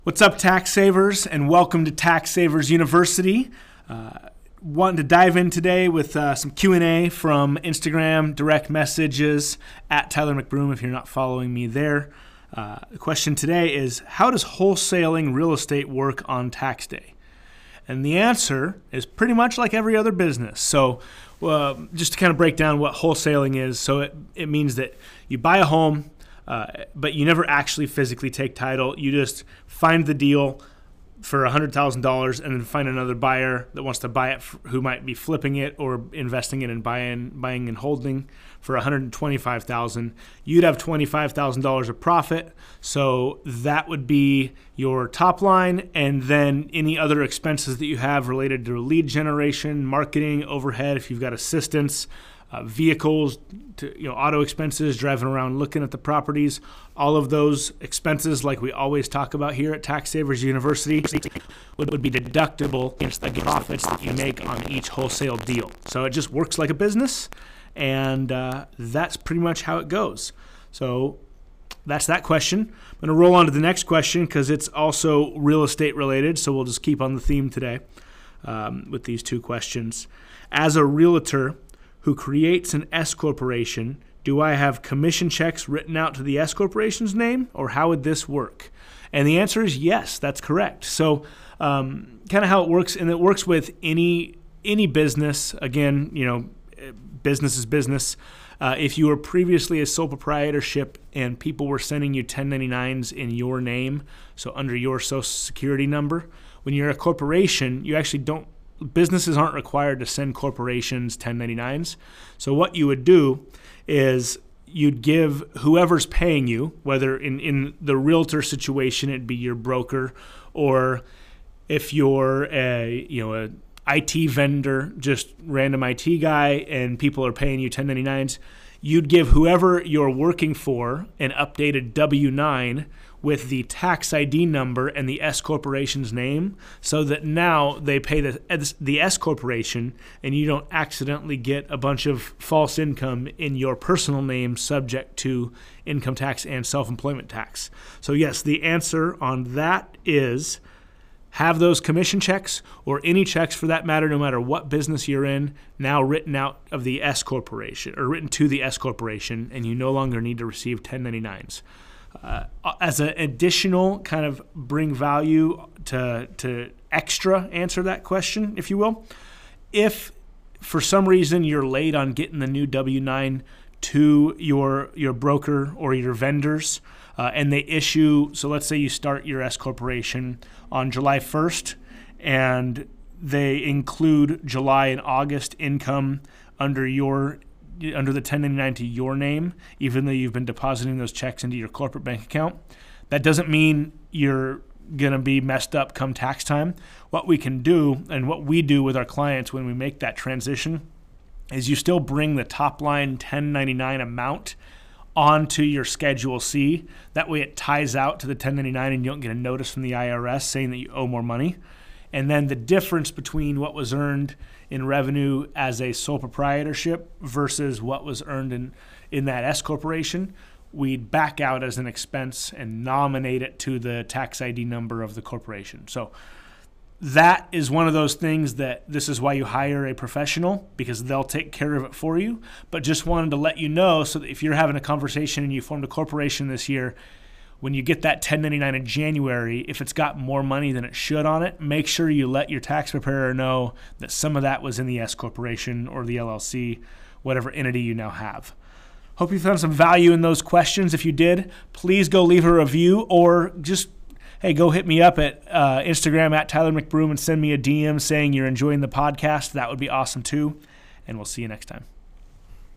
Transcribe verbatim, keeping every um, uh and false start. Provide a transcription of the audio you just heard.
What's up, tax savers, and welcome to Tax Savers University. Uh, wanting to dive in today with uh, some Q and A from Instagram, direct messages at Tyler McBroom if you're not following me there. Uh, the question today is, how does wholesaling real estate work on tax day? And the answer is pretty much like every other business. So uh, just to kind of break down what wholesaling is, so it, it means that you buy a home, Uh, but you never actually physically take title. You just find the deal for one hundred thousand dollars and then find another buyer that wants to buy it f- who might be flipping it or investing it and buying buying and holding for one hundred twenty-five thousand dollars. You'd have twenty-five thousand dollars of profit. So that would be your top line, and then any other expenses that you have related to lead generation, marketing, overhead, if you've got assistants, Uh, vehicles, to, you know, auto expenses, driving around looking at the properties, all of those expenses, like we always talk about here at Tax Savers University, would, would be deductible against the profits that you make on each wholesale deal. So it just works like a business, and uh, that's pretty much how it goes. So that's that question. I'm going to roll on to the next question because it's also real estate related, so we'll just keep on the theme today um, with these two questions. As a realtor who creates an S corporation, do I have commission checks written out to the S corporation's name, or how would this work? And the answer is yes, that's correct. So um, kind of how it works, and it works with any any business. Again, you know, business is business. Uh, if you were previously a sole proprietorship and people were sending you ten ninety-nines in your name, so under your social security number, when you're a corporation, you actually don't Businesses aren't required to send corporations ten ninety-nines. So what you would do is you'd give whoever's paying you, whether in, in the realtor situation, it'd be your broker, or if you're a, you know, a I T vendor, just random I T guy, and people are paying you ten ninety-nines, you'd give whoever you're working for an updated W nine with the tax I D number and the S corporation's name, so that now they pay the the S corporation and you don't accidentally get a bunch of false income in your personal name subject to income tax and self-employment tax. So yes, the answer on that is have those commission checks, or any checks for that matter, no matter what business you're in, now written out of the S corporation, or written to the S corporation, and you no longer need to receive ten ninety-nines. Uh, as an additional kind of bring value to to extra answer that question, if you will, if for some reason you're late on getting the new W nine to your your broker or your vendors, uh, and they issue, so let's say you start your S corporation on July first, and they include July and August income under your under the ten ninety-nine to your name, even though you've been depositing those checks into your corporate bank account. That doesn't mean you're going to be messed up come tax time. What we can do, and what we do with our clients when we make that transition, is you still bring the top line ten ninety-nine amount onto your Schedule C. That way it ties out to the ten ninety-nine and you don't get a notice from the I R S saying that you owe more money. And then the difference between what was earned in revenue as a sole proprietorship versus what was earned in, in that S corporation, we'd back out as an expense and nominate it to the tax I D number of the corporation. So that is one of those things that this is why you hire a professional, because they'll take care of it for you. But just wanted to let you know, so that if you're having a conversation and you formed a corporation this year, when you get that ten ninety-nine in January, if it's got more money than it should on it, make sure you let your tax preparer know that some of that was in the S corporation or the L L C, whatever entity you now have. Hope you found some value in those questions. If you did, please go leave a review, or just, hey, go hit me up at uh, Instagram at Tyler McBroom and send me a D M saying you're enjoying the podcast. That would be awesome too. And we'll see you next time.